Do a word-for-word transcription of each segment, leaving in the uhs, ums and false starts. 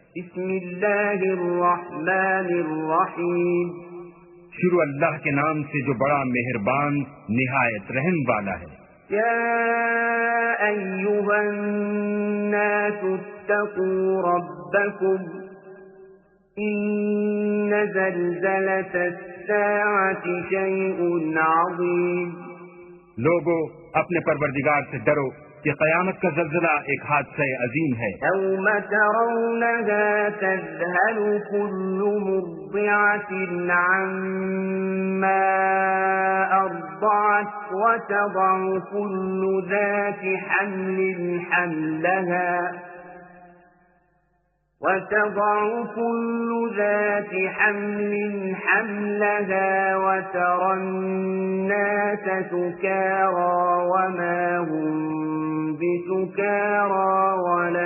بسم اللہ الرحمن الرحیم. شروع اللہ کے نام سے جو بڑا مہربان نہایت رحم والا ہے. یا ایھا الناس اتقوا ربکم ان زلزلۃ الساعۃ شیء عظیم. لوگو اپنے پروردگار سے ڈرو کہ قیامت کا زلزلہ ایک حادثہ عظیم ہے. یوم ترونها تذهل كل مرضعة عما أرضعت وتضع كل ذات حمل حملها وتضع كل ذات حمل حملها وترى الناس سكارى وما هم بسكارى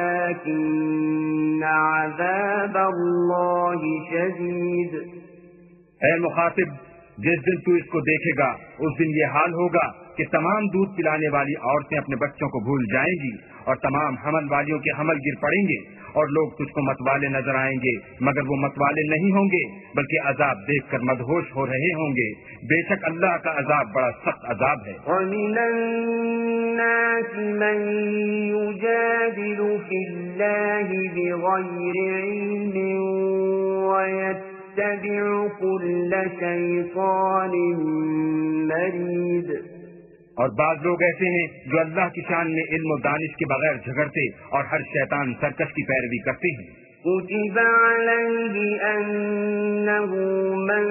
ولكن عذاب الله شديد. اے مخاطب، جس دن تو اس کو دیکھے گا اس دن یہ حال ہوگا کہ تمام دودھ پلانے والی عورتیں اپنے بچوں کو بھول جائیں گی اور تمام حمل والیوں کے حمل گر پڑیں گے اور لوگ تجھ کو متوالے نظر آئیں گے مگر وہ متوالے نہیں ہوں گے بلکہ عذاب دیکھ کر مدہوش ہو رہے ہوں گے. بے شک اللہ کا عذاب بڑا سخت عذاب ہے. وَمِنَ النَّاسِ مَن يُجَادِلُ فِي اللَّهِ بِغَيْرِ عِلْمٍ وَيَتَّبِعُ كُلَّ شَيْطَانٍ مَرِيدٍ. اور بعض لوگ ایسے ہیں جو اللہ کی شان میں علم و دانش کے بغیر جھگڑتے اور ہر شیطان سرکش کی پیروی کرتے ہیں. كتب عليه أنه من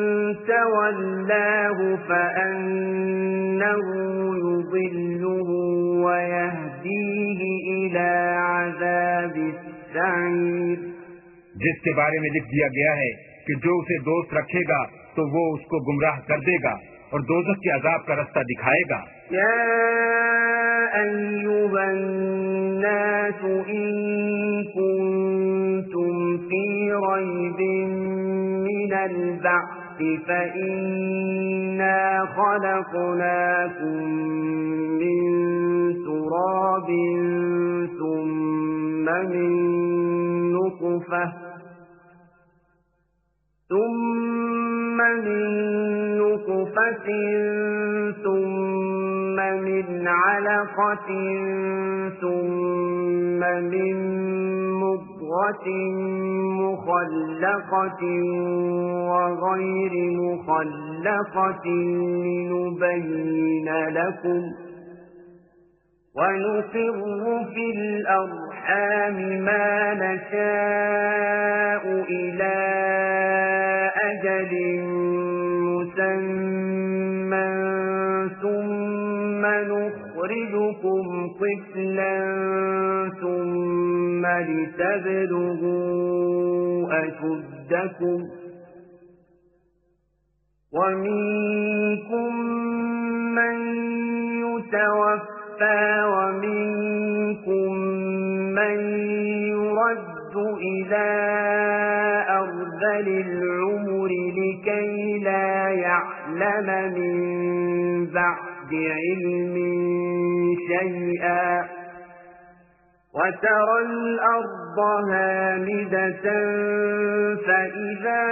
تولاه فأنه يضله ويهديه إلى عذاب السعير. جس کے بارے میں لکھ دیا گیا ہے کہ جو اسے دوست رکھے گا تو وہ اس کو گمراہ کر دے گا اور دوزخ کے عذاب کا رستہ دکھائے گا. یا ایھا الناس ان کنتم فی ریب من البعث فإنا خلقناکم من تراب ثم من نطفة ثم من نطفة ثم من علقة ثم من مضغة مخلقة وغير مخلقة لنبين لكم ونقر في الأرحام ما نشاء إلى أجل مسمى ثم نخرجكم طفلا ثم لتبلغوا أشدكم ومنكم من يتوفى ومنكم من يرد إلى أرذل العمر لكي لا يعلم من بعد علم شيئا وترى الأرض هامدة فإذا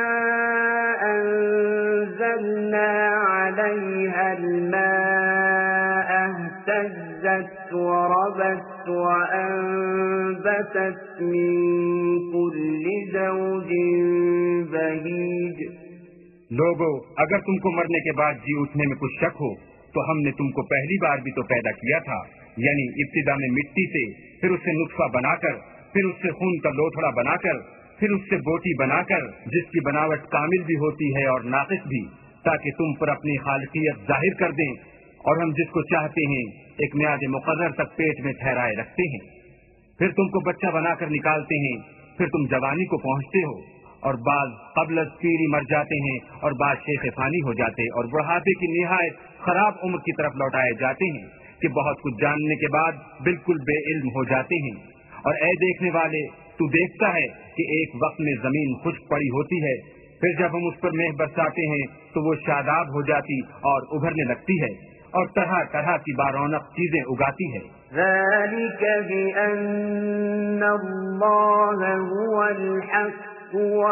أنزلنا عليها الماء اهتزت وربت وأنبتت من كل زوج بهيج. لوگو اگر تم کو مرنے کے بعد جی اٹھنے میں کچھ شک ہو تو ہم نے تم کو پہلی بار بھی تو پیدا کیا تھا، یعنی ابتدا میں مٹی سے، پھر اس سے نطفہ بنا کر، پھر اس سے خون کا لوتھڑا بنا کر، پھر اس سے بوٹی بنا کر جس کی بناوٹ کامل بھی ہوتی ہے اور ناقص بھی، تاکہ تم پر اپنی خالقیت ظاہر کر دیں. اور ہم جس کو چاہتے ہیں ایک میعاد مقرر تک پیٹ میں ٹھہرائے رکھتے ہیں، پھر تم کو بچہ بنا کر نکالتے ہیں، پھر تم جوانی کو پہنچتے ہو، اور بعض قبل از پیری مر جاتے ہیں اور بعض شیخ فانی ہو جاتے اور بڑھاپے کی نہایت خراب عمر کی طرف لوٹائے جاتے ہیں کہ بہت کچھ جاننے کے بعد بالکل بے علم ہو جاتے ہیں. اور اے دیکھنے والے، تو دیکھتا ہے کہ ایک وقت میں زمین خشک پڑی ہوتی ہے، پھر جب ہم اس پر مہ برساتے ہیں تو وہ شاداب ہو جاتی اور ابھرنے لگتی ہے اور طرح طرح کی بارونق چیزیں اگاتی ہے. ذلك بأن الله هو الحق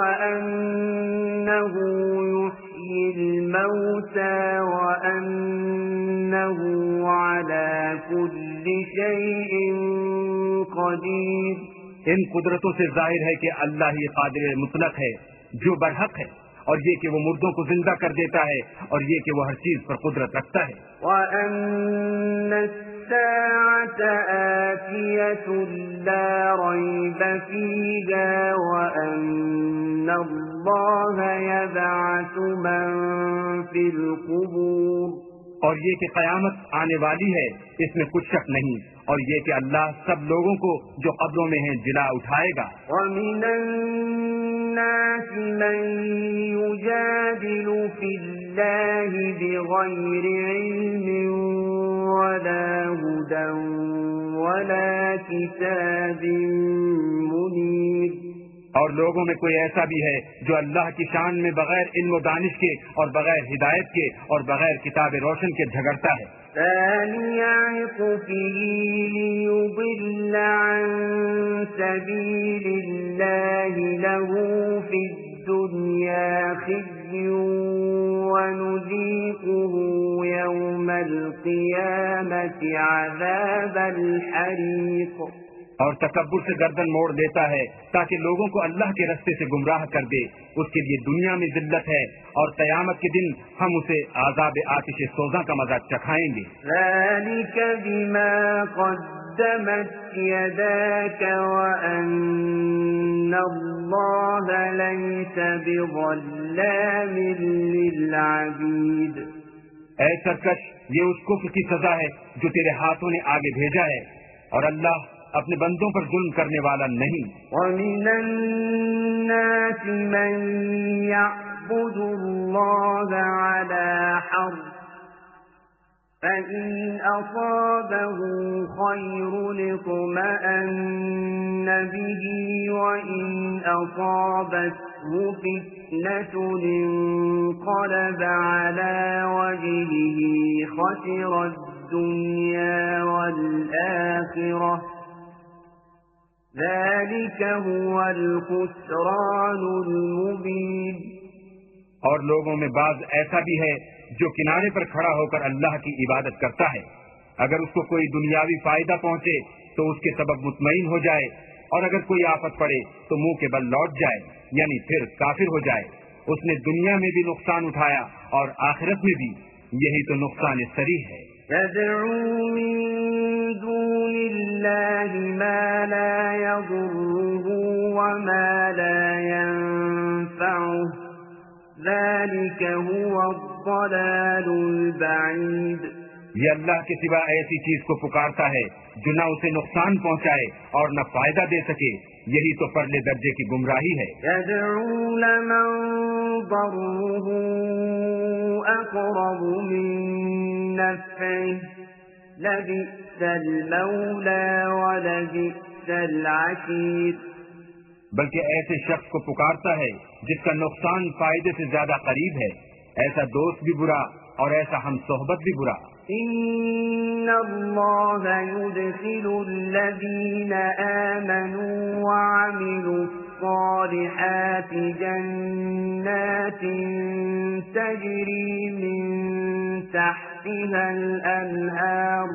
وأنه يحيي الموتى وأنه على كل شيء قدير. ان قدرتوں سے ظاہر ہے کہ اللہ ہی قادر مطلق ہے جو برحق ہے، اور یہ کہ وہ مردوں کو زندہ کر دیتا ہے، اور یہ کہ وہ ہر چیز پر قدرت رکھتا ہے. وَأَنَّ السَّاعَةَ آتِيَةٌ لَا رَيْبَ فِيهَا وَأَنَّ اللَّهَ يَبْعَثُ مَن فِي الْقُبُورِ. اور یہ کہ قیامت آنے والی ہے، اس میں کچھ شک نہیں، اور یہ کہ اللہ سب لوگوں کو جو قبروں میں ہیں جلا اٹھائے گا. وَمِنَ النَّاسِ مَن يُجَادِلُ فِي اللَّهِ بِغَيْرِ عِلْمٍ وَلَا هُدًى وَلَا كِتَابٍ مُنِيرٍ. اور لوگوں میں کوئی ایسا بھی ہے جو اللہ کی شان میں بغیر علم و دانش کے اور بغیر ہدایت کے اور بغیر کتاب روشن کے جھگڑتا ہے. ثاني عطفه ليضل عن سبيل الله له في الدنيا خزي ونذيقه يوم القيامة عذاب الحريق. اور تکبر سے گردن موڑ دیتا ہے تاکہ لوگوں کو اللہ کے رستے سے گمراہ کر دے. اس کے لیے دنیا میں ذلت ہے، اور قیامت کے دن ہم اسے عذاب آتش سوزاں کا مزہ چکھائیں گے. ذلك بما قدمت يداك وأن الله ليس بظلام للعبيد. اے سرکش، یہ اس کفر کی سزا ہے جو تیرے ہاتھوں نے آگے بھیجا ہے، اور اللہ اپنے بندوں پر ظلم کرنے والا نہیں. وَمِنَ النَّاسِ مَن يَعْبُدُ اللَّهَ عَلَى حَرْفٍ فَإِنْ أَصَابَهُ خَيْرٌ اطْمَأَنَّ بِهِ وَإِنْ أَصَابَتْهُ فِتْنَةٌ انقلب على وجهه خسر الدنيا والآخرة ذلك هو الخسران المبين. اور لوگوں میں بعض ایسا بھی ہے جو کنارے پر کھڑا ہو کر اللہ کی عبادت کرتا ہے، اگر اس کو کوئی دنیاوی فائدہ پہنچے تو اس کے سبب مطمئن ہو جائے، اور اگر کوئی آفت پڑے تو منہ کے بل لوٹ جائے، یعنی پھر کافر ہو جائے. اس نے دنیا میں بھی نقصان اٹھایا اور آخرت میں بھی، یہی تو نقصان صریح ہے. يدعو من دون الله ما لا يضره وما لا ينفعه ذلك هو الضلال البعيد. یہ اللہ کے سوا ایسی چیز کو پکارتا ہے جو نہ اسے نقصان پہنچائے اور نہ فائدہ دے سکے، یہی تو پرلے درجے کی گمراہی ہے. يدعو لمن ضره أقرب من نفعه لبئس المولى ولبئس العشير. بلکہ ایسے شخص کو پکارتا ہے جس کا نقصان فائدے سے زیادہ قریب ہے، ایسا دوست بھی برا اور ایسا ہم صحبت بھی برا. إن الله يدخل الذين آمنوا وعملوا الصالحات جنات تجري من تحتها الأنهار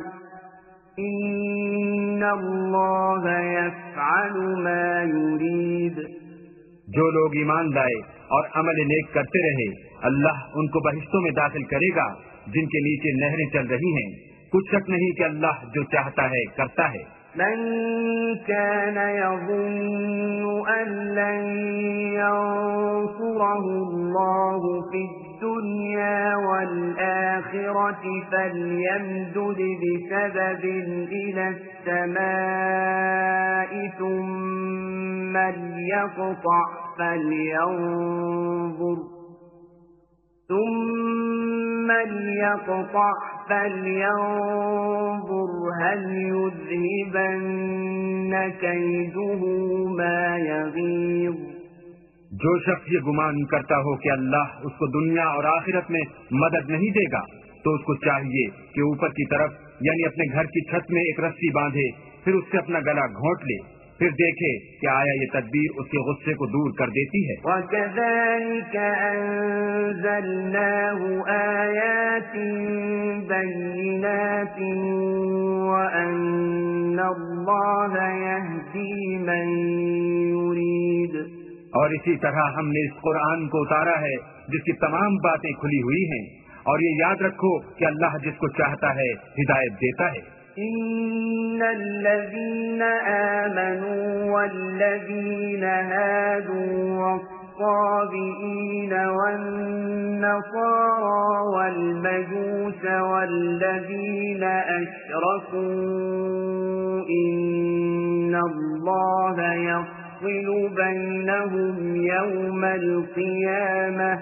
إن الله يفعل ما يريد. جو لوگ ایمان لائے اور عمل نیک کرتے رہے، اللہ ان کو بہشتوں میں داخل کرے گا جن کے نیچے نہریں چل رہی ہیں. کچھ شک نہیں کہ اللہ جو چاہتا ہے کرتا ہے. من كان يظن أن لن ينصره الله في الدنيا والآخرة فليمدد بسبب إلى السماء ثم ليقطع فلينظر ثم ليقطع فلينظر هل يذهبن كيده ما يغيظ. جو شخص یہ گمان کرتا ہو کہ اللہ اس کو دنیا اور آخرت میں مدد نہیں دے گا تو اس کو چاہیے کہ اوپر کی طرف یعنی اپنے گھر کی چھت میں ایک رسی باندھے، پھر اس سے اپنا گلا گھونٹ لے، پھر دیکھے کہ آیا یہ تدبیر اس کے غصے کو دور کر دیتی ہے۔ وَكَذَلِكَ أَنزَلْنَاهُ آيَاتٍ بَيِّنَاتٍ وَأَنَّ اللَّهَ يَهْدِي مَن يُرِيدُ، اور اسی طرح ہم نے اس قرآن کو اتارا ہے جس کی تمام باتیں کھلی ہوئی ہیں، اور یہ یاد رکھو کہ اللہ جس کو چاہتا ہے ہدایت دیتا ہے۔ إن الذين آمنوا والذين هادوا والصابئين والنصارى والمجوس والذين أشركوا إن الله يفصل بينهم يوم القيامة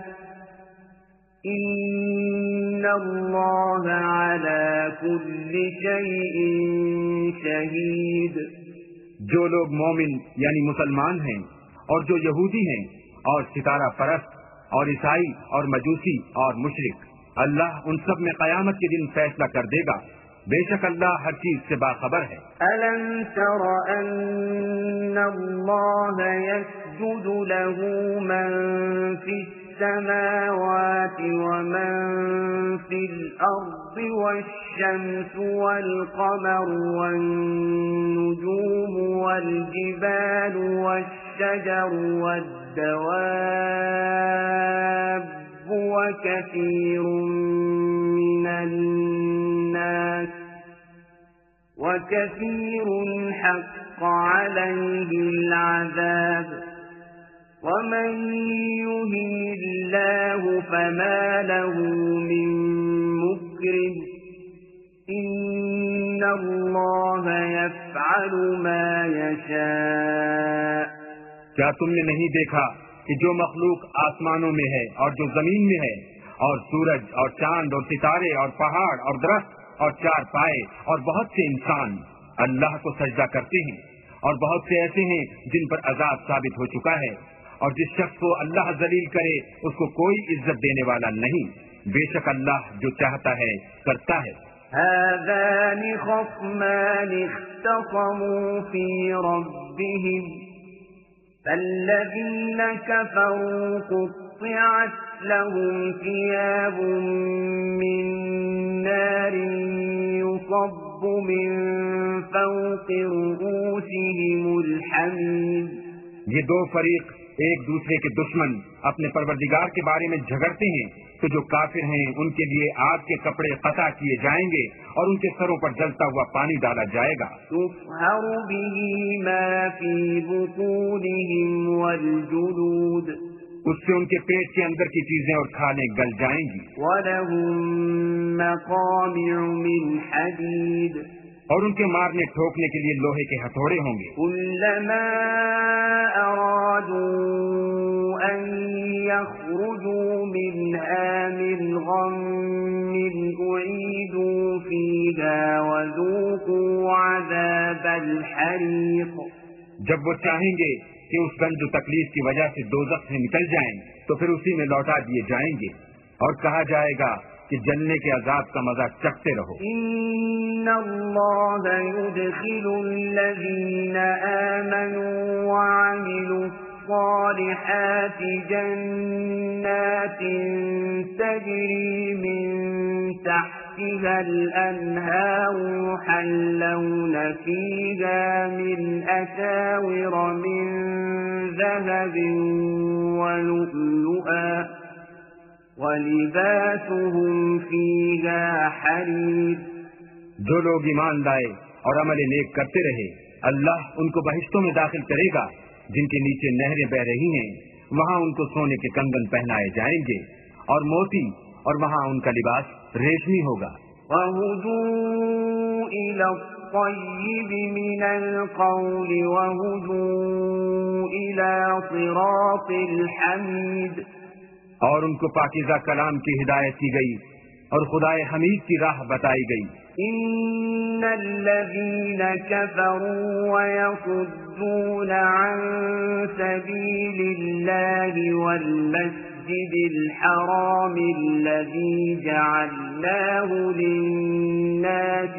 إن اللہ علی کل شیء شہید۔ جو لوگ مومن یعنی مسلمان ہیں اور جو یہودی ہیں اور ستارہ پرست اور عیسائی اور مجوسی اور مشرک، اللہ ان سب میں قیامت کے دن فیصلہ کر دے گا، بے شک اللہ ہر چیز سے باخبر ہے۔ أَلَمْ تَرَ أَنَّ اللَّهَ يَسْجُدُ لَهُ مَن فِي السَّمَاوَاتِ وَمَن فِي الْأَرْضِ وَالشَّمْسُ وَالْقَمَرُ وَالنُّجُومُ وَالْجِبَالُ وَالشَّجَرُ وَالدَّوَابُّ وَكَثِيرٌ مِّنَ النَّاسِ وَكَثِيرٌ حَقَّ عَلَيْهِ الْعَذَابُ وَمَن يُهِنِ اللَّهُ فَمَا لَهُ مِن مُّكْرِمٍ إِنَّ اللَّهَ يَفْعَلُ مَا يَشَاءُ۔ کیا تم نے نہیں دیکھا کہ جو مخلوق آسمانوں میں ہے اور جو زمین میں ہے، اور سورج اور چاند اور ستارے اور پہاڑ اور درخت اور چار پائے اور بہت سے انسان اللہ کو سجدہ کرتے ہیں، اور بہت سے ایسے ہیں جن پر عذاب ثابت ہو چکا ہے، اور جس شخص کو اللہ ذلیل کرے اس کو کوئی عزت دینے والا نہیں، بے شک اللہ جو چاہتا ہے کرتا ہے۔ هذان خصمان اختصموا في ربهم فالذين كفروا قطعت لهم ثياب من نار يصب من فوق رؤوسهم الحميم۔ یہ دو فریق ایک دوسرے کے دشمن اپنے پروردگار کے بارے میں جھگڑتے ہیں، تو جو کافر ہیں ان کے لیے آگ کے کپڑے قطع کیے جائیں گے اور ان کے سروں پر جلتا ہوا پانی ڈالا جائے گا۔ يُصْهَرُ بِهِ مَا فِي بُطُونِهِمْ وَالْجُلُودُ، اس سے ان کے پیٹ کے اندر کی چیزیں اور کھالیں گل جائیں گی۔ وَلَهُم مَّقَامِعُ مِنْ حَدِيدٍ، اور ان کے مارنے ٹھوکنے کے لیے لوہے کے ہتھوڑے ہوں گے۔ كُلَّمَا أَرَادُوا أَن يَخْرُجُوا مِنْهَا مِنْ غَمٍّ أُعِيدُوا فِيهَا وَذُوقُوا عَذَابَ الْحَرِيقِ، جب وہ چاہیں گے کہ اس گنج و تکلیف کی وجہ سے دوزخ سے نکل جائیں تو پھر اسی میں لوٹا دیے جائیں گے، اور کہا جائے گا کہ جلنے کے عذاب کا مزہ چکھتے رہو۔ إِنَّ اللَّهَ يُدْخِلُ الَّذِينَ آمَنُوا وَعَمِلُوا الصَّالِحَاتِ جَنَّاتٍ تَجْرِي مِن تَحْتِهَا الْأَنْهَارُ يُحَلَّوْنَ فِيهَا مِنْ أَسَاوِرَ مِن ذَهَبٍ وَلُؤْلُؤًا وَلِبَاسُهُمْ فِيهَا حَرِيرٌ۔ جو لوگ ایمان لائے اور عمل نیک کرتے رہے، اللہ ان کو بہشتوں میں داخل کرے گا جن کے نیچے نہریں بہ رہی ہیں، وہاں ان کو سونے کے کنگن پہنائے جائیں گے اور موتی، اور وہاں ان کا لباس ریشمی ہوگا۔ وَهُدُوا إِلَى الطَّيِّبِ مِنَ الْقَوْلِ وَهُدُوا إِلَى صِرَاطِ الْحَمِيدِ، اور ان کو پاکیزہ کلام کی ہدایت کی گئی اور خدائے حمید کی راہ بتائی گئی۔ إِنَّ الَّذِينَ كَفَرُوا وَيَصُدُّونَ عَن سَبِيلِ اللَّهِ وَالْمَسْجِدِ المسجد الحرام الذي جعلناه للناس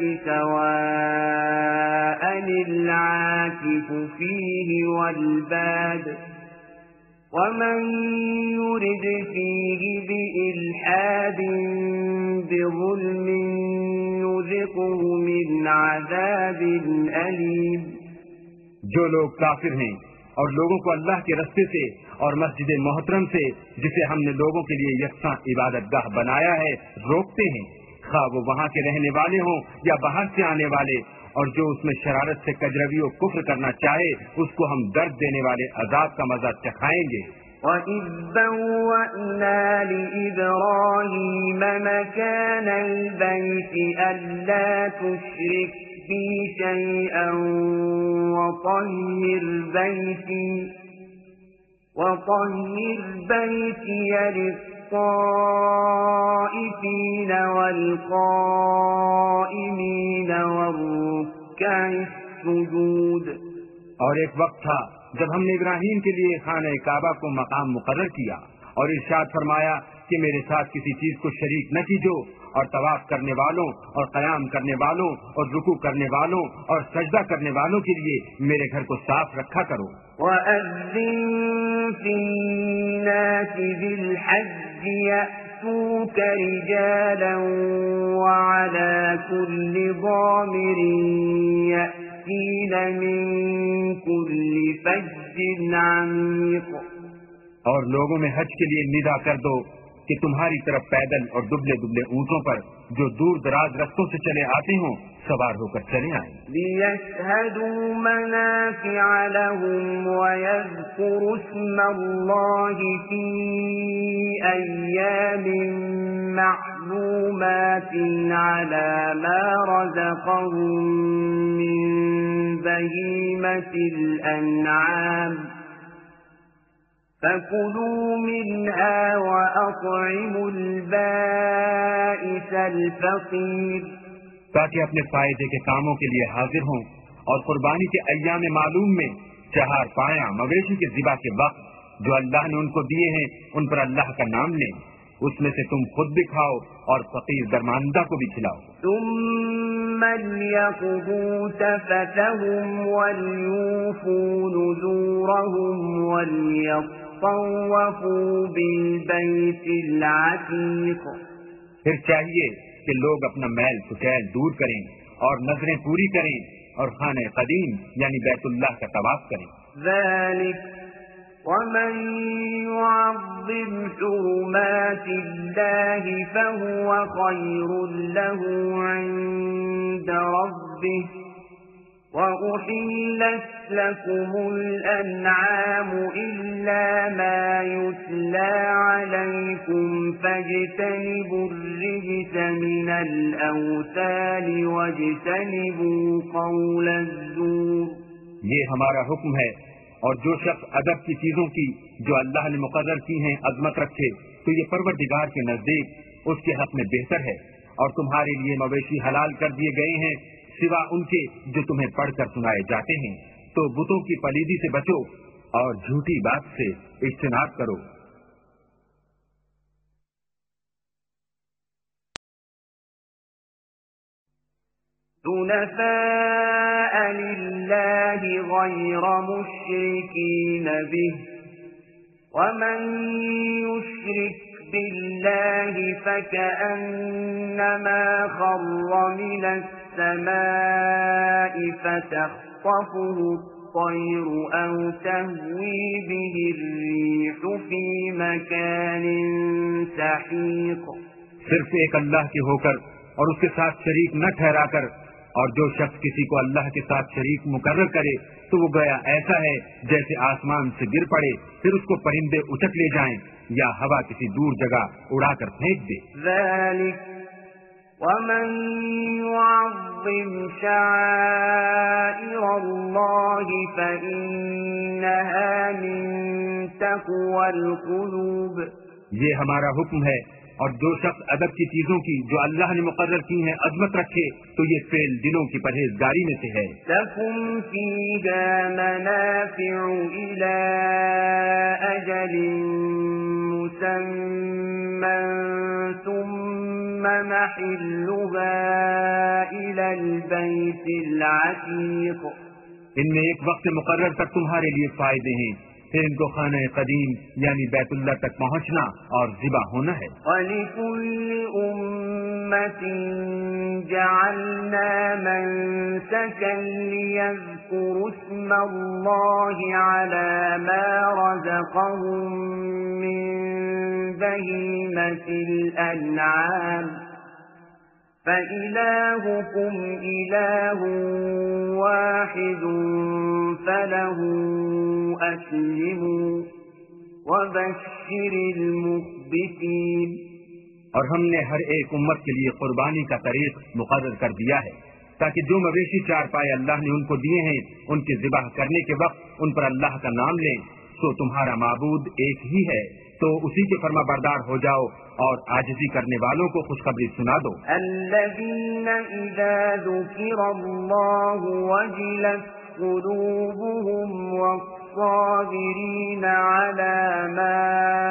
سواء العاكف فيه والباد ومن يرد فيه بإلحاد بظلم نذقه من عذاب أليم. جو لوگ کافر ہیں اور لوگوں کو اللہ کے رستے سے اور مسجد محترم سے جسے ہم نے لوگوں کے لیے یکساں عبادت گاہ بنایا ہے روکتے ہیں، خواہ وہ وہاں کے رہنے والے ہوں یا باہر سے آنے والے، اور جو اس میں شرارت سے کجروی و کفر کرنا چاہے اس کو ہم درد دینے والے عذاب کا مزہ چکھائیں گے. وَإِذْ بَوَّأْنَا لِإِبْرَاهِيمَ مَكَانَ الْبَيْتِ أَلَّا تُشْرِكْ بِي شَيْئًا وَطَهِّرْ بَيْتِي وَطَهِّرْ بَيْتِيَ لِلطَّائِفِينَ وَالْقَائِمِينَ وَالرُّكَّعِ السُّجُودِ. اور ایک وقت تھا جب ہم نے ابراہیم کے لیے خانہ کعبہ کو مقام مقرر کیا اور ارشاد فرمایا کہ میرے ساتھ کسی چیز کو شریک نہ کیجو، اور طواف کرنے والوں اور قیام کرنے والوں اور رکوع کرنے والوں اور سجدہ کرنے والوں کے لیے میرے گھر کو صاف رکھا کرو. وَأَذِّن فِي النَّاسِ بِالْحَجِّ يَأْتُوكَ رِجَالًا وَعَلَى كُلِّ ضَامِرٍ يَأْتِينَ مِن كُلِّ فَجٍّ عَمِيقٍ. اور لوگوں میں حج کے لیے ندا کر دو کہ تمہاری طرف پیدل اور دبلے دبلے اونٹوں پر جو دور دراز رستوں سے چلے آتے ہوں سوار ہو کر چلے آئیں. لِيَشْهَدُوا مَنَافِعَ لَهُمْ وَيَذْكُرُوا اسْمَ اللَّهِ فِي أَيَّامٍ مَّعْلُومَاتٍ عَلَى مَا رَزَقَهُم مِّن بَهِيمَةِ الْأَنْعَامِ فَكُلُوا مِنْهَا وَأَطْعِمُوا الْبَائِسَ الْفَقِيرَ. تاکہ اپنے فائدے کے کاموں کے لیے حاضر ہوں اور قربانی کے ایام معلوم میں چہار پایا مویشی کے ذبح کے وقت جو اللہ نے ان کو دیے ہیں ان پر اللہ کا نام لیں. اس میں سے تم خود بھی کھاؤ اور فقیر درماندہ کو بھی کھلاؤ. ثم ليقضوا تفتهم وليوفوا نذورهم وليطوفوا بالبيت العتيق. پھر چاہیے کہ لوگ اپنا میل کچیل دور کریں اور نظریں پوری کریں اور خانہ قدیم یعنی بیت اللہ کا طواف کریں. ذلك ومن يعظم حرمات الله فهو خير له عند ربه وأحلت لكم الأنعام إلا ما يتلى عليكم فاجتنبوا الرجس من الأوثان واجتنبوا قول الزور. یہ ہمارا حکم ہے، اور جو شخص ادب کی چیزوں کی جو اللہ نے مقرر کی ہیں عظمت رکھے تو یہ پروردگار کے نزدیک اس کے حق میں بہتر ہے. اور تمہارے لیے مویشی حلال کر دیے گئے ہیں سوا ان کے جو تمہیں پڑھ کر سنائے جاتے ہیں. تو بتوں کی پلیدی سے بچو اور جھوٹی بات سے اجتناب کرو. حنفاء لله غير مشركين به ومن يشرك بالله فكأنما خر من السماء فتخطفه الطير أو تهوي به الريح في مكان سحيق. صرف ایک اللہ کے ہو کر اور اس کے ساتھ شریک نہ ٹھہرا کر، اور جو شخص کسی کو اللہ کے ساتھ شریک مقرر کرے تو وہ گویا ایسا ہے جیسے آسمان سے گر پڑے پھر اس کو پرندے اچک لے جائیں یا ہوا کسی دور جگہ اڑا کر پھینک دے. ذلك ومن يعظم شعائر الله فإنها من تقوى القلوب. یہ ہمارا حکم ہے، اور جو شخص ادب کی چیزوں کی جو اللہ نے مقرر کی ہیں عظمت رکھے تو یہ فعل دلوں کی پرہیزگاری میں سے ہے. لكم فيها منافع إلى أجل مسمى محلها إلى البيت العتيق ان میں ایک وقت مقرر تک تمہارے لیے فائدے ہیں، پھر ان کو خانہ قدیم یعنی بیت اللہ تک پہنچنا اور ذبح ہونا ہے۔ وَلِكُلِّ أُمَّةٍ جَعَلْنَا مَنسَكًا لِيَذْكُرُوا اسْمَ اللَّهِ عَلَى مَا رَزَقَهُم مِّن بَهِيمَةِ الْأَنْعَامِ فَإِلَٰهُكُمْ إِلَٰهٌ وَاحِدٌ فَلَهُ أَسْلِمُوا وَبَشِّرِ الْمُخْبِتِينَ۔ اور ہم نے ہر ایک امت کے لیے قربانی کا طریق مقرر کر دیا ہے تاکہ جو مویشی چار پائے اللہ نے ان کو دیے ہیں ان کے ذبح کرنے کے وقت ان پر اللہ کا نام لیں، سو تمہارا معبود ایک ہی ہے، تو اسی کے فرما بردار ہو جاؤ اور عاجزی کرنے والوں کو خوشخبری سنا دو۔ الذین اذا ذکر اللہ وجلت قلوبهم والصابرین علی ما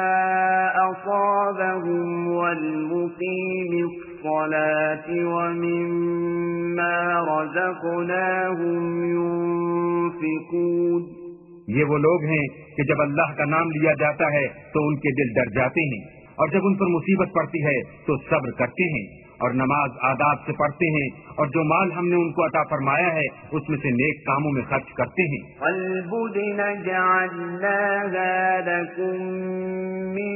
اصابهم والمقیم الصلاة ومما رزقناهم ينفقون۔ یہ وہ لوگ ہیں کہ جب اللہ کا نام لیا جاتا ہے تو ان کے دل ڈر جاتے ہیں، اور جب ان پر مصیبت پڑتی ہے تو صبر کرتے ہیں اور نماز آداب سے پڑھتے ہیں، اور جو مال ہم نے ان کو عطا فرمایا ہے اس میں سے نیک کاموں میں خرچ کرتے ہیں۔ وَالْبُدْنَ جَعَلْنَاهَا لَكُم مِّن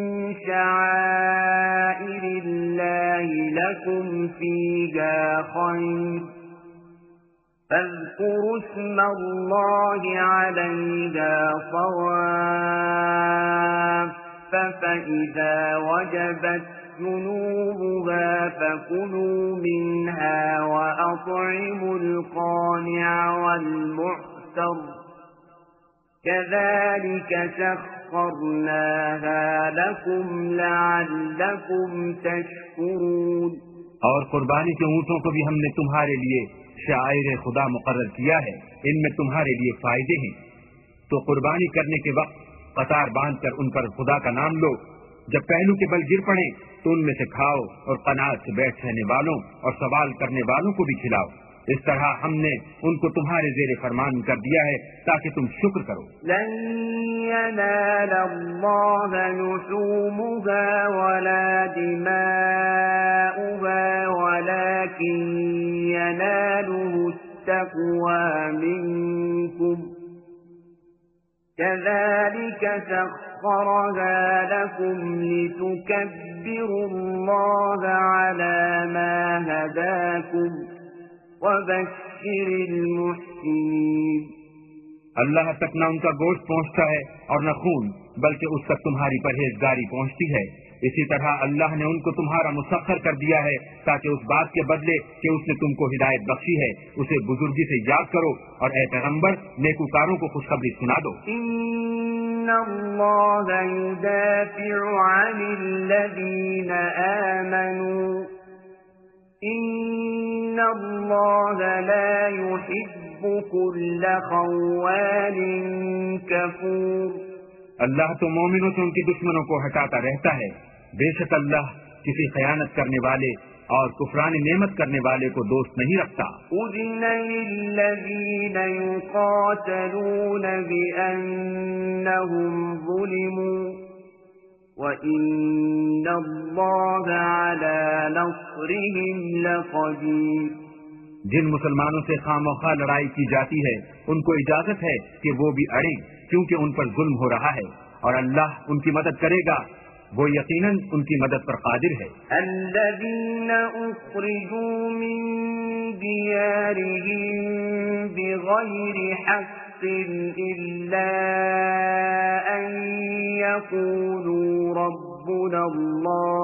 شَعَائِرِ اللَّهِ لَكُمْ فِيهَا خَيْرٌ فاذكروا اسم الله عليها صواف فإذا وجبت جنوبها فكلوا منها وأطعموا القانع والمعتر كذلك سخرناها لكم لعلكم تشكرون۔ اور قربانی کے اونٹوں کو بھی ہم نے تمہارے لیے شعائر خدا مقرر کیا ہے، ان میں تمہارے لیے فائدے ہیں، تو قربانی کرنے کے وقت قطار باندھ کر ان پر خدا کا نام لو، جب پہلو کے بل گر پڑے تو ان میں سے کھاؤ اور قناعت سے بیٹھ رہنے والوں اور سوال کرنے والوں کو بھی کھلاؤ، اس طرح ہم نے ان کو تمہارے زیر فرمان کر دیا ہے تاکہ تم شکر کرو۔ لن ينال الله لحومها ولا دماؤها ولكن يناله التقوى منكم كذلك سخرها لكم لتكبروا الله على ما هداكم وبشر المحسنين۔ اللہ تک نہ ان کا گوشت پہنچتا ہے اور نہ خون، بلکہ اس تک تمہاری پرہیزگاری پہنچتی ہے، اسی طرح اللہ نے ان کو تمہارا مسخر کر دیا ہے تاکہ اس بات کے بدلے کہ اس نے تم کو ہدایت بخشی ہے اسے بزرگی سے یاد کرو، اور اے پیغمبر نیکوکاروں کو خوشخبری سنا دو۔ ان اللہ یدافع عن الذین آمنوا ان اللہ لا يحب كل خوان کفور۔ اللہ تو مومنوں سے ان کی دشمنوں کو ہٹاتا رہتا ہے، بے شک اللہ کسی خیانت کرنے والے اور کفران نعمت کرنے والے کو دوست نہیں رکھتا۔ اذن للذین یقاتلون بأنہم ظلموا وَإِنَّ اللَّهَ عَلَى نَصْرِهِمْ لَقَدِيرٌ۔ جن مسلمانوں سے خواہ لڑائی کی جاتی ہے ان کو اجازت ہے کہ وہ بھی اڑیں، کیونکہ ان پر ظلم ہو رہا ہے، اور اللہ ان کی مدد کرے گا، وہ یقیناً ان کی مدد پر قادر ہے۔ الذین اخرجوا من دیارهم بغیر حق إلا أن يقولوا ربنا الله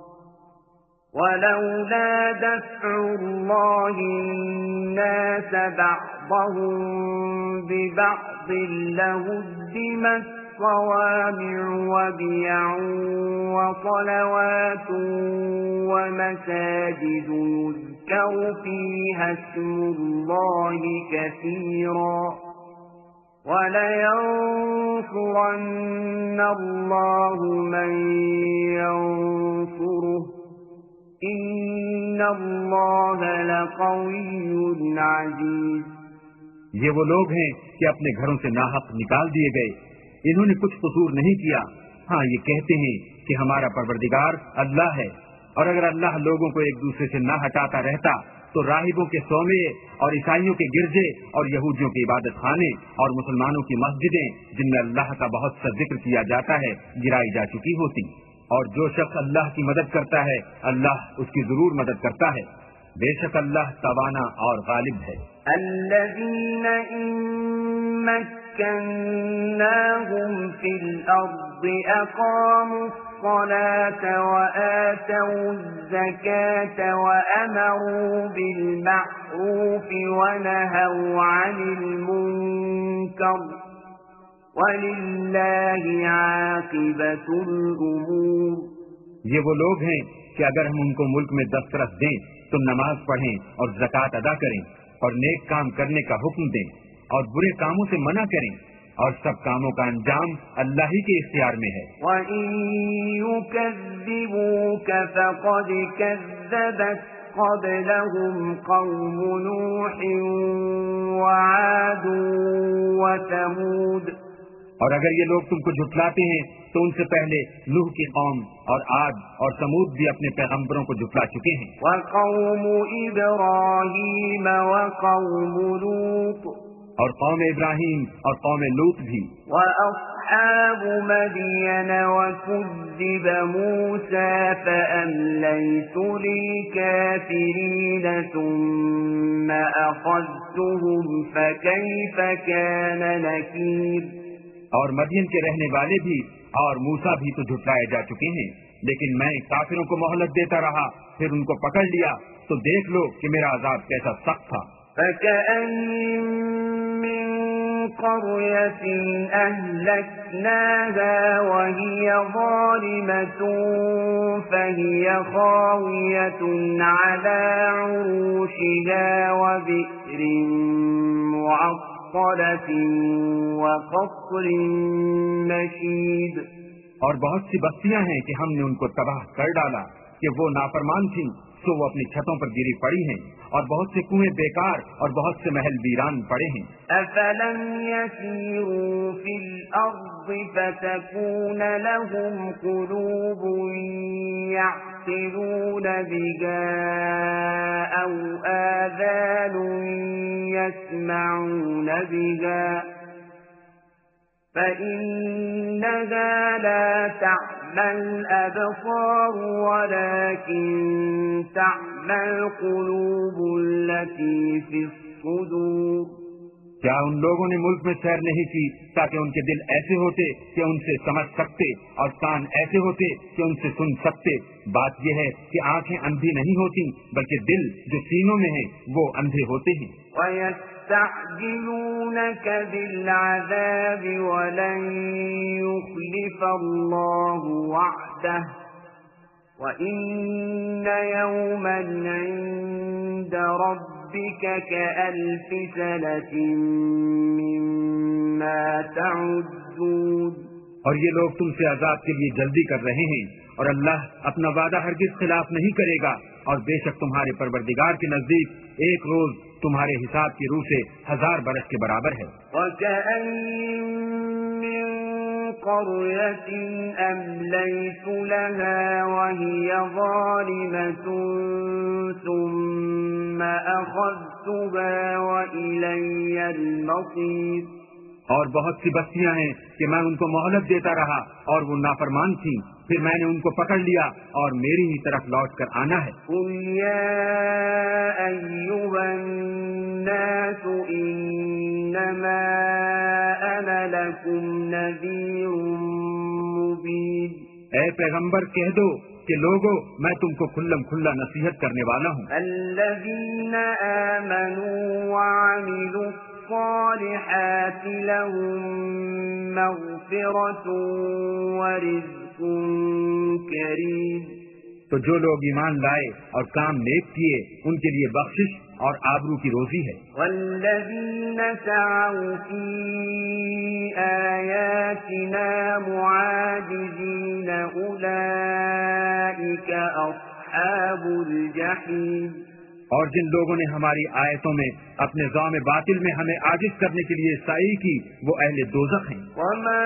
ولولا دفع الله الناس بعضهم ببعض لهدمت صوامع وبيع وصلوات ومساجد يذكر فيها اسم الله كثيرا وَلَيَنْصُرَنَّ اللَّهُ مَنْ يَنْصُرُهُ إن الله لقوي عزيز. یہ وہ لوگ ہیں کہ اپنے گھروں سے ناحق نکال دیے گئے، انہوں نے کچھ قصور نہیں کیا. ہاں یہ کہتے ہیں کہ ہمارا پروردگار اللہ ہے، اور اگر اللہ لوگوں کو ایک دوسرے سے نہ ہٹاتا رہتا تو راہبوں کے صومعے اور عیسائیوں کے گرجے اور یہودیوں کے عبادت خانے اور مسلمانوں کی مسجدیں جن میں اللہ کا بہت سا ذکر کیا جاتا ہے گرائی جا چکی ہوتی. اور جو شخص اللہ کی مدد کرتا ہے اللہ اس کی ضرور مدد کرتا ہے، بے شک اللہ توانا اور غالب ہے. الذين إن مكناهم في الأرض أقاموا الصلاة وآتوا الزكاة وأمروا بالمعروف ونهوا عن المنكر وَلِلَّهِ عَاقِبَةُ الْأُمُورِ. یہ وہ لوگ ہیں کہ اگر ہم ان کو ملک میں دسترس دیں تو نماز پڑھیں اور زکوٰۃ ادا کریں اور نیک کام کرنے کا حکم دیں اور برے کاموں سے منع کریں، اور سب کاموں کا انجام اللہ ہی کے اختیار میں ہے. وَإِن يُكَذِّبُوكَ فَقَدْ كَذَّبَتْ قَبْلَهُمْ قَوْمُ نُوحٍ وَعَادٌ وَثَمُودَ. اور اگر یہ لوگ تم کو جھٹلاتے ہیں تو ان سے پہلے نوح کی قوم اور عاد اور سمود بھی اپنے پیغمبروں کو جھٹلا چکے ہیں. وَقَوْمُ إِبْرَاهِيمَ وَقَوْمُ لُوطٍ. اور قوم ابراہیم اور قوم لوط بھی. وَأَصْحَابُ مَدْيَنَ وَكُذِّبَ مُوسَى فَأَمْلَيْتُ لِلْكَافِرِينَ ثُمَّ أَخَذْتُهُمْ فَكَيْفَ كَانَ نَكِيرِ. اور مدین کے رہنے والے بھی اور موسیٰ بھی تو جھٹلائے جا چکے ہیں، لیکن میں کافروں کو مہلت دیتا رہا، پھر ان کو پکڑ لیا، تو دیکھ لو کہ میرا عذاب کیسا سخت تھا. فَكَأَيِّن مِّن قَرْيَةٍ أَهْلَكْنَاهَا وَهِيَ ظَالِمَةٌ فَهِيَ خَاوِيَةٌ عَلَى عُرُوشِهَا وَبِئْرٍ مُّعَطَّلَةٍ وَقَصْرٍ مَّشِيدٍ. اور بہت سی بستیاں ہیں کہ ہم نے ان کو تباہ کر ڈالا کہ وہ نافرمان تھیں، تو وہ اپنی چھتوں پر گری پڑی ہیں، اور بہت سے کنویں بیکار اور بہت سے محل ویران پڑے ہیں. أَفَلَمْ يَسِيرُوا فِي الْأَرْضِ فَتَكُونَ لَهُمْ قُلُوبٌ يَعْقِلُونَ بِهَا أَوْ آذَانٌ يَسْمَعُونَ بِهَا فَإِنَّهَا لَا تَعْمَى الْأَبْصَارُ وَلَكِن تَعْمَى الْقُلُوبُ الَّتِي فِي الصُّدُورِ. کیا ان لوگوں نے ملک میں سیر نہیں کی تاکہ ان کے دل ایسے ہوتے کہ ان سے سمجھ سکتے اور کان ایسے ہوتے کہ ان سے سن سکتے؟ بات یہ ہے کہ آنکھیں اندھی نہیں ہوتی بلکہ دل جو سینوں میں ہیں وہ اندھے ہوتے ہیں. وَيَسْتَعْجِلُونَكَ بِالْعَذَابِ وَلَن يُخْلِفَ اللَّهُ وَعْدَهُ وَإِنَّ يَوْمًا عِندَ رَبِّكَ كَأَلْفِ سَنَةٍ مِّمَّا تَعُدُّونَ. اور یہ لوگ تم سے عذاب کے لیے جلدی کر رہے ہیں، اور اللہ اپنا وعدہ ہرگز خلاف نہیں کرے گا، اور بے شک تمہارے پروردگار کے نزدیک ایک روز تمہارے حساب کی روح سے ہزار برس کے برابر ہے. وَكَأَيِّن مِّن قَرْيَةٍ أَمْلَيْتُ لَهَا وَهِيَ ظَالِمَةٌ ثُمَّ أَخَذْتُهَا وَإِلَيَّ الْمَصِيرُ. اور بہت سی بستیاں ہیں کہ میں ان کو مہلت دیتا رہا اور وہ نافرمان تھیں، پھر میں نے ان کو پکڑ لیا اور میری ہی طرف لوٹ کر آنا ہے. قُلْ يَا أَيُّهَا النَّاسُ إِنَّمَا أَنَا لَكُمْ نَذِيرٌ مُّبِينٌ. اے پیغمبر کہہ دو کہ لوگو میں تم کو کھلم کھلا نصیحت کرنے والا ہوں. الَّذِينَ آمَنُوا وَعَمِلُوا الصَّالِحَاتِ لَهُم مَّغْفِرَةٌ وَرِزْقٌ کریم. تو جو لوگ ایمان لائے اور کام نیک کیے ان کے لیے بخشش اور آبرو کی روزی ہے. والذین سعوا فی آیاتنا معاجزین اولئک اصحاب أصحاب الجحيم. اور جن لوگوں نے ہماری آیتوں میں اپنے ظلم باطل میں ہمیں عاجز کرنے کے لیے سعی کی وہ اہل دوزخ ہیں. وما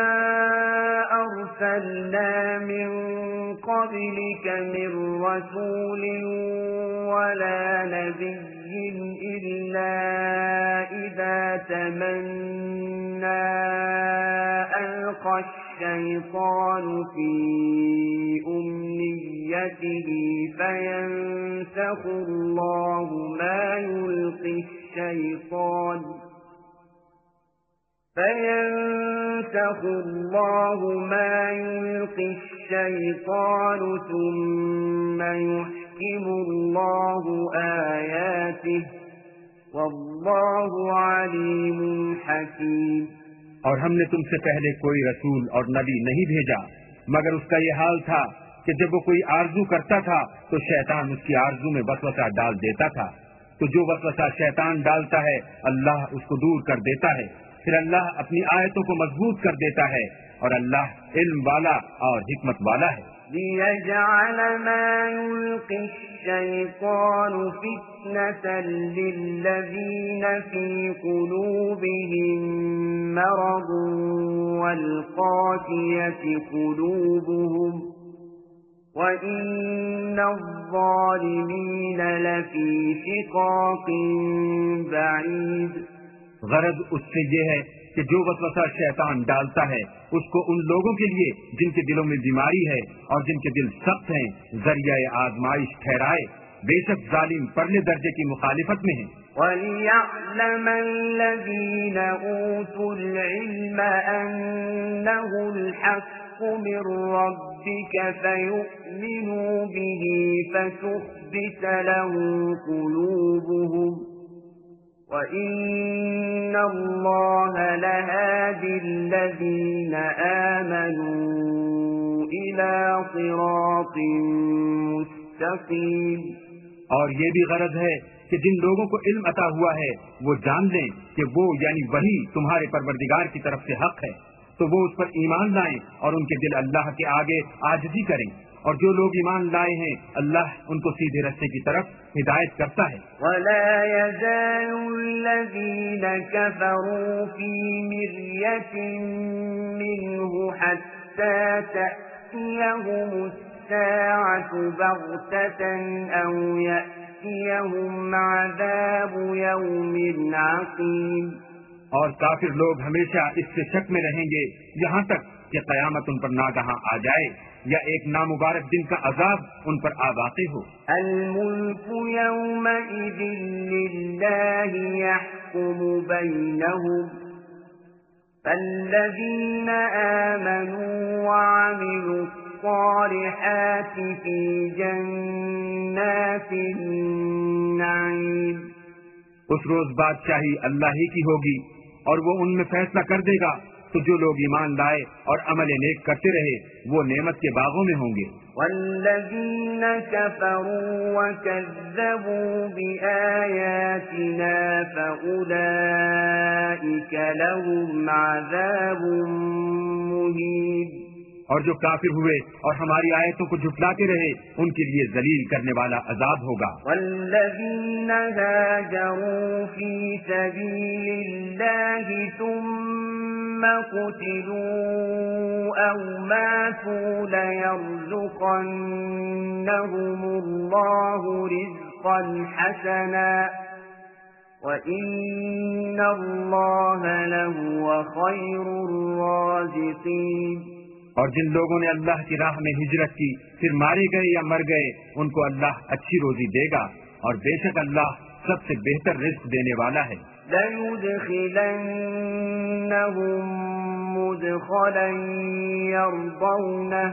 أرسلنا من قبلك من رسول ولا نبي إلا إذا تمنى ألقى الشيطان في أمنيته فينسخ الله ما يلقي الشيطان فينسخ الله ما يلقي الشيطان ثم يحكم الله آياته والله عليم حكيم. اور ہم نے تم سے پہلے کوئی رسول اور نبی نہیں بھیجا مگر اس کا یہ حال تھا کہ جب وہ کوئی آرزو کرتا تھا تو شیطان اس کی آرزو میں وسوسہ ڈال دیتا تھا. تو جو وسوسہ شیطان ڈالتا ہے اللہ اس کو دور کر دیتا ہے. پھر اللہ اپنی آیتوں کو مضبوط کر دیتا ہے اور اللہ علم والا اور حکمت والا ہے. لِيَجْعَلَ مَا يُلْقِي الشَّيْطَانُ فِتْنَةً لِلَّذِينَ فِي قُلُوبِهِم مَّرَضٌ وَالْقَاسِيَةِ قُلُوبُهُمْ وَإِنَّ الظَّالِمِينَ لَفِي شِقَاقٍ بَعِيدٍ. غرض اس سے یہ ہے کہ جو وسوسہ شیطان ڈالتا ہے اس کو ان لوگوں کے لیے جن کے دلوں میں بیماری ہے اور جن کے دل سخت ہیں ذریعہ آزمائش ٹھہرائے. بے شک ظالم پرلے درجے کی مخالفت میں ہیں. وَلِيَعْلَمَ الَّذِينَ أُوتُوا الْعِلْمَ أَنَّهُ الْحَقُّ مِنْ رَبِّكَ فَيُؤْمِنُوا بِهِ فَتُخْبِتَ لَهُ قُلُوبُهُمْ وَإِنَّ اللَّهَ لَهَادِ الَّذِينَ آمَنُوا إِلَى صِرَاطٍ مُسْتَقِيمٍ. اور یہ بھی غرض ہے کہ جن لوگوں کو علم عطا ہوا ہے وہ جان لیں کہ وہ یعنی وہی تمہارے پروردگار کی طرف سے حق ہے تو وہ اس پر ایمان لائیں اور ان کے دل اللہ کے آگے عاجزی کریں. اور جو لوگ ایمان لائے ہیں اللہ ان کو سیدھے راستے کی طرف ہدایت کرتا ہے. وَلَا يَزَالُ الَّذِينَ كَفَرُوا فِي مِرْيَةٍ مِّنْهُ حَتَّى تَأْتِيَهُمُ السَّاعَةُ بَغْتَةً أَوْ يَأْتِيَهُمْ عَذَابُ يَوْمٍ عَقِيمٍ. اور کافر لوگ ہمیشہ اس سے شک میں رہیں گے یہاں تک کہ قیامت ان پر ناگہاں آ جائے یا ایک نامبارک دن کا عذاب ان پر آ واقع ہو. الملك يومئذ لله يحكم بينهم فالذين آمنوا وعملوا الصالحات في جنات النعيم. اس روز بادشاہی اللہ ہی کی ہوگی اور وہ ان میں فیصلہ کر دے گا تو جو لوگ ایمان لائے اور عمل نیک کرتے رہے وہ نعمت کے باغوں میں ہوں گے. والذین كفروا وكذبوا بآياتنا فأولئك لهم عذاب مهين. اور جو کافر ہوئے اور ہماری آیتوں کو جھٹلاتے رہے ان کے لیے ذلیل کرنے والا عذاب ہوگا. والذین هاجروا فی سبیل اللہ ثم قتلوا او ماتوا لیرزقنهم اللہ رزقا حسنا وَإِنَّ اللَّهَ لَهُوَ خَيْرُ الرَّازِقِينَ. اور جن لوگوں نے اللہ کی راہ میں ہجرت کی پھر مارے گئے یا مر گئے ان کو اللہ اچھی روزی دے گا اور بے شک اللہ سب سے بہتر رزق دینے والا ہے. لَيُدْخِلَنَّهُمْ مُدْخَلًا يَرْضَوْنَهُ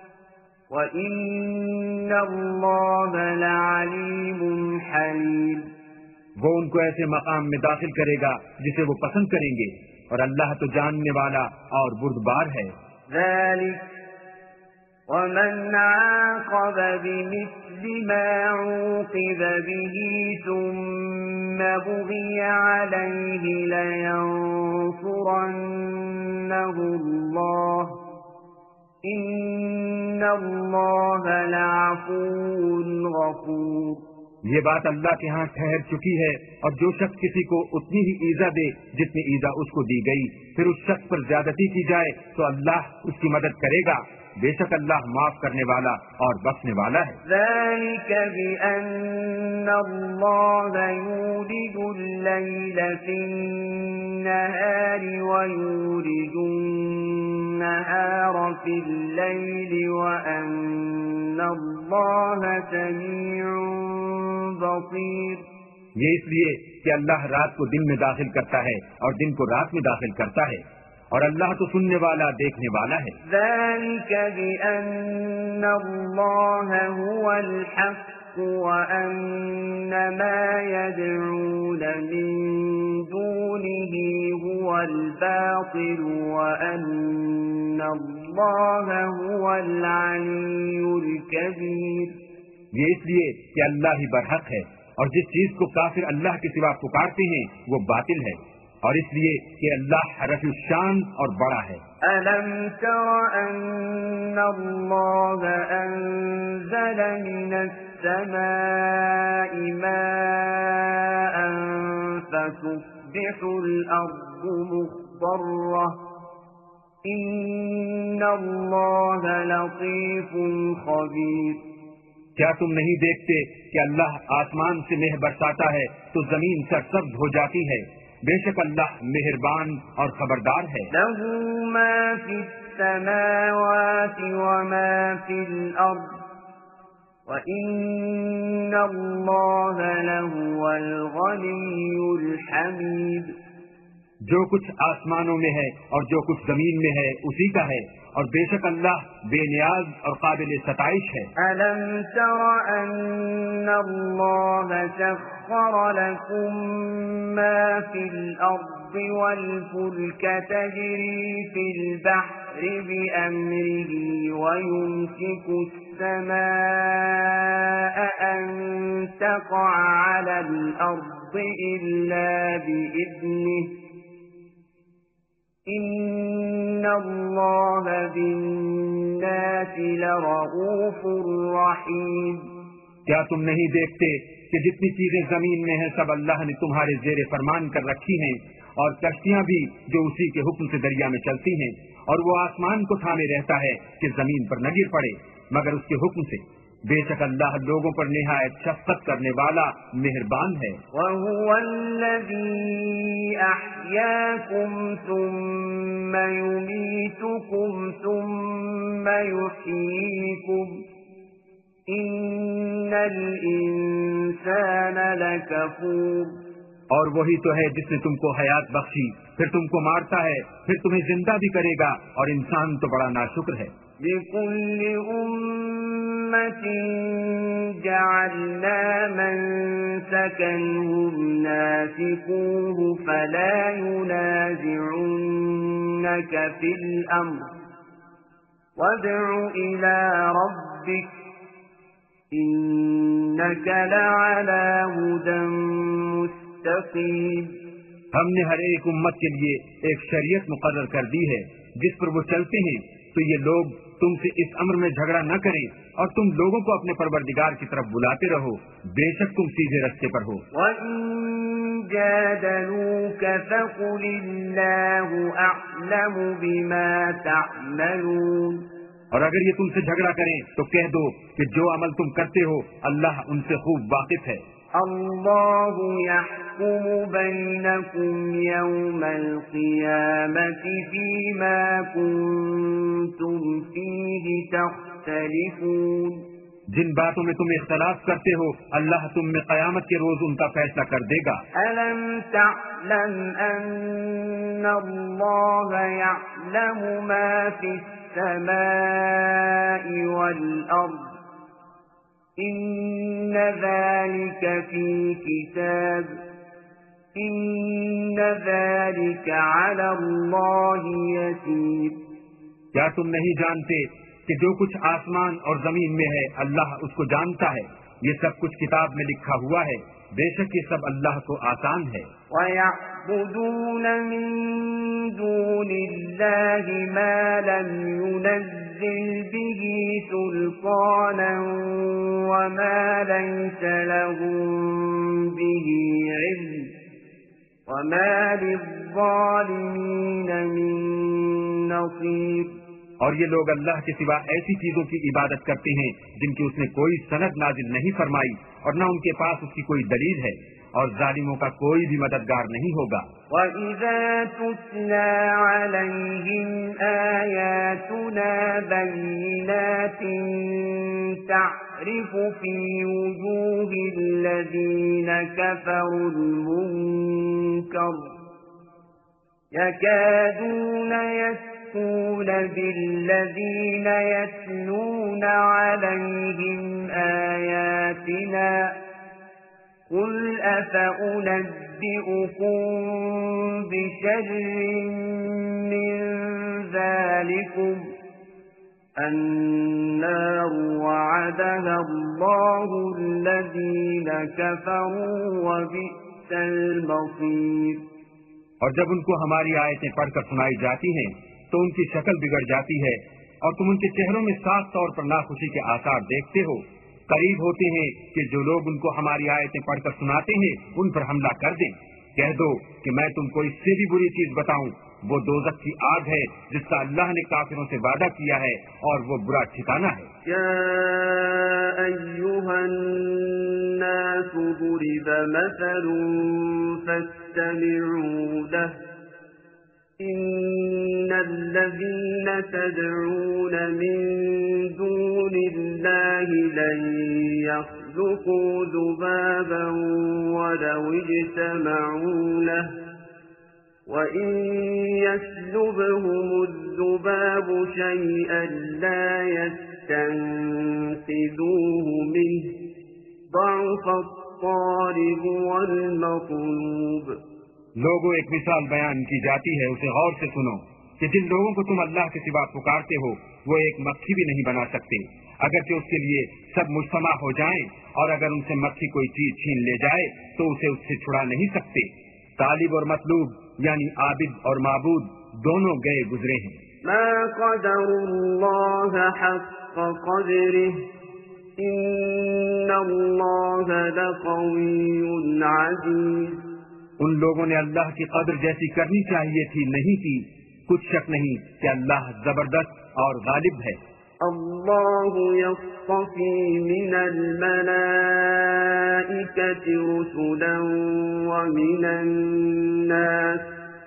وَإِنَّ اللَّهَ لَعَلِيمٌ حَلِيمٌ. وہ ان کو ایسے مقام میں داخل کرے گا جسے وہ پسند کریں گے اور اللہ تو جاننے والا اور بردبار ہے. ذلك ومن عاقب بمثل ما عوقب به ثم بغي عليه لينصرنه الله إن الله لعفو غفور. یہ بات اللہ کے ہاں ٹھہر چکی ہے، اور جو شخص کسی کو اتنی ہی ایزا دے جتنی ایزا اس کو دی گئی، پھر اس شخص پر زیادتی کی جائے تو اللہ اس کی مدد کرے گا. بے شک اللہ معاف کرنے والا اور بخشنے والا ہے. ذلك بأن الله يولج الليل في النهار ويولج النهار في الليل وأن الله سميع بصير. یہ اس لیے کہ اللہ رات کو دن میں داخل کرتا ہے اور دن کو رات میں داخل کرتا ہے، اور اللہ تو سننے والا دیکھنے والا ہے. ذلك بأن الله هو الحق وأن ما يدعون من دونه هو الباطل وأن الله هو العلي الكبير. یہ اس لیے کہ اللہ ہی برحق ہے، اور جس چیز کو کافر اللہ کے سوا پکارتے ہیں وہ باطل ہے، اور اس لیے کہ اللہ رفیع الشان اور بڑا ہے. أَلَمْ تَرَ أَنَّ اللَّهَ أَنزَلَ مِنَ السَّمَاءِ مَاءً فَتُصْبِحُ الْأَرْضُ مُخْضَرَّةً إِنَّ اللَّهَ لَطِيفٌ خَبِيرٌ. کیا تم نہیں دیکھتے کہ اللہ آسمان سے مہ برساتا ہے تو زمین سرسبز ہو جاتی ہے؟ بے شک اللہ مہربان اور خبردار ہے. له ما في السماوات وما في الأرض وإن الله لهو الغني الحميد. جو کچھ آسمانوں میں ہے اور جو کچھ زمین میں ہے اسی کا ہے، اور بے شک اللہ بے نیاز اور قابل ستائش ہے. أَلَمْ تَرَ أَنَّ اللَّهَ سَخَّرَ لَكُم مَّا فِي الْأَرْضِ وَالْفُلْكَ تَجْرِي فِي الْبَحْرِ بِأَمْرِهِ وَيُمْسِكُ السَّمَاءَ أَن تَقَعَ عَلَى الْأَرْضِ إِلَّا بِإِذْنِهِ إِنَّ اللَّهَ بِالنَّاسِ لَرَءُوفٌ رَحِيمٌ. کیا تم نہیں دیکھتے کہ جتنی چیزیں زمین میں ہیں سب اللہ نے تمہارے زیر فرمان کر رکھی ہیں، اور کشتیاں بھی جو اسی کے حکم سے دریا میں چلتی ہیں، اور وہ آسمان کو تھامے رہتا ہے کہ زمین پر نہ گر پڑے مگر اس کے حکم سے. بے شک اللہ لوگوں پر نہایت شفقت کرنے والا مہربان ہے. وَهُوَ الَّذِي أَحْيَاكُمْ ثُمَّ يُمِيتُكُمْ ثُمَّ يُحْيِيكُمْ إِنَّ الْإِنسَانَ لَكَفُورٌ. اور وہی تو ہے جس نے تم کو حیات بخشی، پھر تم کو مارتا ہے، پھر تمہیں زندہ بھی کرے گا، اور انسان تو بڑا ناشکر ہے. لِكُلِّ أُمَّةٍ جَعَلْنَا مَنسَكًا نَاسِكُوهُ فَلَا يُنَازِعُنَّكَ فِي الْأَمْرِ وَادْعُ إِلَى رَبِّكَ إِنَّكَ لَعَلَى هُدًى مُسْتَقِيمٍ. ہم نے ہر ایک امت کے لیے ایک شریعت مقرر کر دی ہے جس پر وہ چلتے ہیں، تو یہ لوگ تم سے اس امر میں جھگڑا نہ کریں، اور تم لوگوں کو اپنے پروردگار کی طرف بلاتے رہو، بے شک تم سیدھے رستے پر ہو. وَإِن جَادَلُوكَ فَقُلِ اللَّهُ أَعْلَمُ بِمَا تَعْمَلُونَ. اور اگر یہ تم سے جھگڑا کریں تو کہہ دو کہ جو عمل تم کرتے ہو اللہ ان سے خوب واقف ہے. اللہ يحكم بينكم يوم القيامة فيما كنتم فيه تختلفون. جن باتوں میں تم اختلاف کرتے ہو اللہ تم میں قیامت کے روز ان کا فیصلہ کر دے گا. ألم تعلم أن الله يعلم ما في السماء والأرض إن ذلك في كتاب إن ذلك على الله يسير. کیا تم نہیں جانتے کہ جو کچھ آسمان اور زمین میں ہے اللہ اس کو جانتا ہے، یہ سب کچھ کتاب میں لکھا ہوا ہے، بے شک یہ سب اللہ کو آسان ہے۔ وَيَعْبُدُونَ مِن دُونِ اللَّهِ مَا لَمْ يُنَزِّلْ بِهِ سُلْطَانًا وَمَا لَيْسَ لَهُم بِهِ عِلْمٌ وَمَا لِلظَّالِمِينَ مِن نَّصِيرٍ۔ اور یہ لوگ اللہ کے سوا ایسی چیزوں کی عبادت کرتے ہیں جن کی اس نے کوئی سند نازل نہیں فرمائی، اور نہ ان کے پاس اس کی کوئی دلیل ہے، اور ظالموں کا کوئی بھی مددگار نہیں ہوگا۔ وَإِذَا تُتْلَى عَلَيْهِمْ آيَاتُنَا بَيِّنَاتٍ تَعْرِفُ فِي وُجُوهِ الَّذِينَ كَفَرُوا الْمُنكَرَ يَكَادُونَ يَسْطُونَ بِالَّذِينَ يَتْلُونَ عَلَيْهِمْ آيَاتِنَا قُلْ أَفَأُنَبِّئُكُم بِشَرٍّ مِّن ذَلِكُمْ النَّارُ وَعَدَهَا اللَّهُ الَّذِينَ كَفَرُوا وَبِئْسَ الْمَصِيرُ۔ اور جب ان کو ہماری آیتیں پڑھ کر سنائی جاتی ہیں تو ان کی شکل بگڑ جاتی ہے، اور تم ان کے چہروں میں صاف طور پر ناخوشی کے آثار دیکھتے ہو۔ قریب ہوتے ہیں کہ جو لوگ ان کو ہماری آیتیں پڑھ کر سناتے ہیں ان پر حملہ کر دیں۔ کہہ دو کہ میں تم کو اس سے بھی بری چیز بتاؤں، وہ دوزخ کی آگ ہے جس کا اللہ نے کافروں سے وعدہ کیا ہے، اور وہ برا ٹھکانہ ہے۔ یا ایھا الناس ضرب مثل فاستمعوا له إن الذين تدعون من دون الله لن يخلقوا ذبابا ولو اجتمعوا له وإن يسلبهم الذباب شيئا لا يستنقذوه منه ضعف الطالب والمطلوب۔ لوگوں ایک مثال بیان کی جاتی ہے، اسے غور سے سنو کہ جن لوگوں کو تم اللہ کے سوا پکارتے ہو وہ ایک مکھی بھی نہیں بنا سکتے، اگرچہ اس کے لیے سب مجتمع ہو جائیں، اور اگر ان سے مکھی کوئی چیز چھین لے جائے تو اسے اس سے چھڑا نہیں سکتے۔ طالب اور مطلوب یعنی عابد اور معبود دونوں گئے گزرے ہیں۔ ما قدر اللہ حق قدره ان اللہ لقوی عزیز۔ ان لوگوں نے اللہ کی قدر جیسی کرنی چاہیے تھی نہیں کی، کچھ شک نہیں کہ اللہ زبردست اور غالب ہے۔ اللہ یصطفی من الملائکۃ رسلا ومن الناس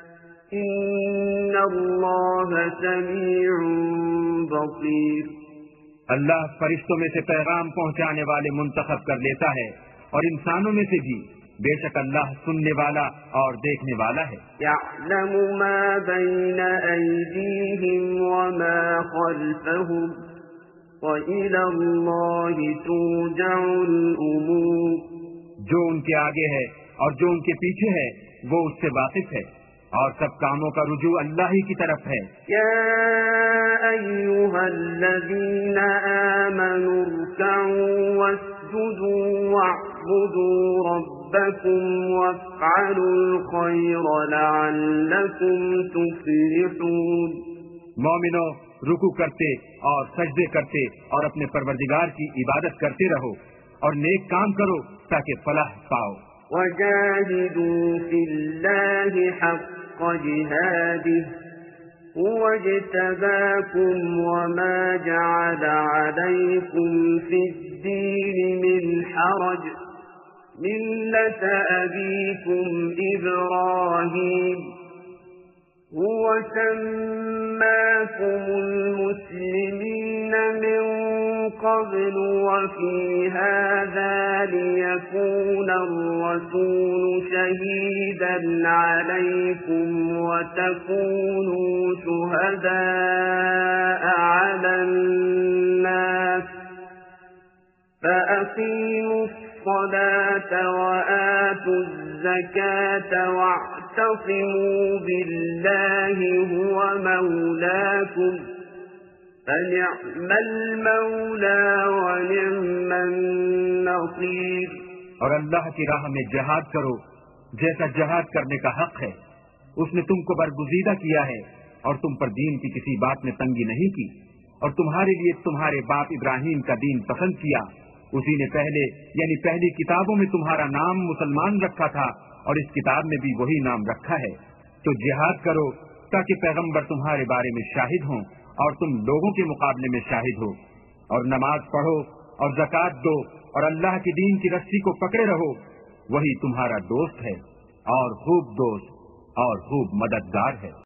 ان اللہ سمیع بصیر۔ اللہ فرشتوں میں سے پیغام پہنچانے والے منتخب کر لیتا ہے، اور انسانوں میں سے بھی، بے شک اللہ سننے والا اور دیکھنے والا ہے۔ یعلم ما بین ایدیہم وما خلفہم وإلی اللہ ترجع الامور۔ جو ان کے آگے ہے اور جو ان کے پیچھے ہے وہ اس سے واقف ہے، اور سب کاموں کا رجوع اللہ ہی کی طرف ہے۔ یا ایھا الذین آمنوا ارکعوا واسجدوا واعبدوا ربکم وافعلوا الخیر لعلکم تفلحون۔ مومنو، رکوع کرتے اور سجدے کرتے اور اپنے پروردگار کی عبادت کرتے رہو، اور نیک کام کرو تاکہ فلاح پاؤ۔ وجاہدوا فی اللہ حق جہادہ هو اجتباكم وما جعل عليكم في الدين من حرج ملة أبيكم إبراهيم هو سماكم المسلمين من قبل وفي هذا ليكون الرسول شهيدا عليكم وتكونوا شهداء على الناس فأقيموا الصلاة وآتوا الزكاة واعتصموا بالله هو مولاكم فنعم المولى ونعم النصير۔ اور اللہ کی راہ میں جہاد کرو جیسا جہاد کرنے کا حق ہے۔ اس نے تم کو برگزیدہ کیا ہے اور تم پر دین کی کسی بات میں تنگی نہیں کی، اور تمہارے لیے تمہارے باپ ابراہیم کا دین پسند کیا۔ اسی نے پہلے یعنی پہلی کتابوں میں تمہارا نام مسلمان رکھا تھا، اور اس کتاب میں بھی وہی نام رکھا ہے۔ تو جہاد کرو تاکہ پیغمبر تمہارے بارے میں شاہد ہوں اور تم لوگوں کے مقابلے میں شاہد ہو، اور نماز پڑھو اور زکوٰۃ دو اور اللہ کے دین کی رسی کو پکڑے رہو، وہی تمہارا دوست ہے اور خوب دوست اور خوب مددگار ہے۔